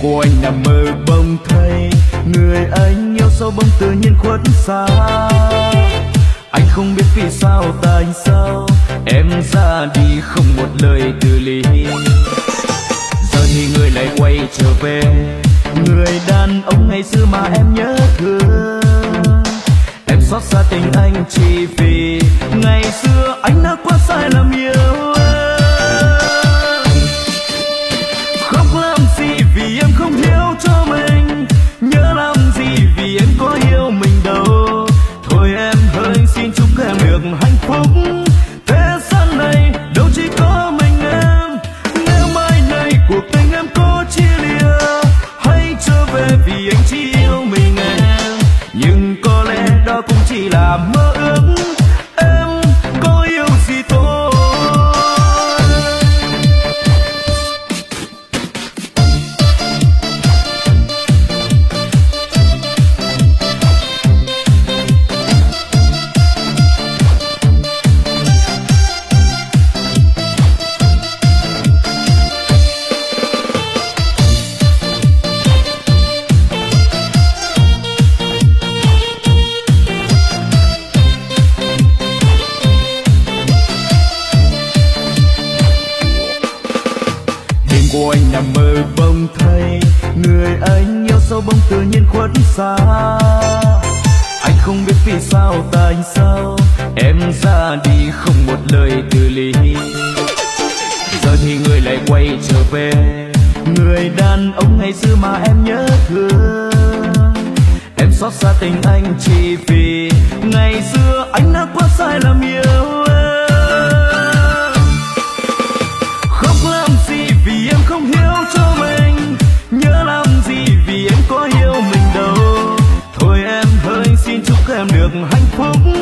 của anh nằm mơ bỗng thấy người anh yêu sâu bỗng tự nhiên khuất xa. Anh không biết vì sao tại sao em ra đi không một lời từ ly. Giờ thì người lại quay trở về, người đàn ông ngày xưa mà em nhớ thương. Em xót xa tình anh chỉ vì ngày xưa anh đã quá sai lầm yêu em. Khóc làm gì vì em không hiểu cho mình, nhớ làm gì vì em có yêu mình đâu. Thôi em hỡi xin chúc em được hạnh phúc, thế gian này đâu chỉ có mình em. Nếu mai này cuộc tình em có chia lìa, hãy trở về vì anh chỉ yêu mình em. Nhưng có lẽ đó cũng chỉ là mơ ước, em có yêu gì thôi. Của anh nằm mơ bỗng thấy người anh yêu sâu bỗng tự nhiên khuất xa. Anh không biết vì sao tại sao em ra đi không một lời từ ly. Giờ thì người lại quay trở về, người đàn ông ngày xưa mà em nhớ thương. Em xót xa tình anh chỉ vì ngày xưa anh đã quá sai lầm yêu em. Khóc làm gì vì em không hiểu cho mình, nhớ làm gì vì em có yêu mình đâu. Thôi em hỡi xin chúc em được hạnh phúc,